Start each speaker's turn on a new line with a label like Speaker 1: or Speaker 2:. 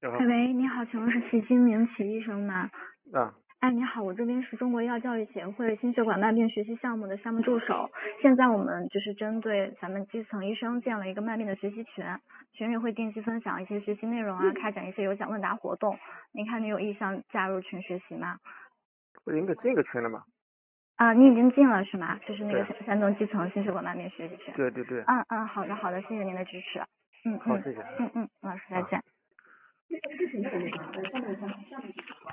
Speaker 1: 哎喂，你好，请问是徐金明齐医生吗？
Speaker 2: 啊，
Speaker 1: 哎，你好，我这边是中国医药教育协会心血管慢病学习项目的项目助手。现在我们就是针对咱们基层医生建了一个慢病的学习群，群里会定期分享一些学习内容啊，开展一些有奖问答活动。您看你有意向加入群学习吗？
Speaker 2: 我应该进个群了嘛？
Speaker 1: 啊，你已经进了是吗？就是那个
Speaker 2: 对
Speaker 1: 山东基层心血管慢病学习群。
Speaker 2: 对对对，
Speaker 1: 好的好的，谢谢您的支持。
Speaker 2: 好，谢谢。
Speaker 1: 老师再见。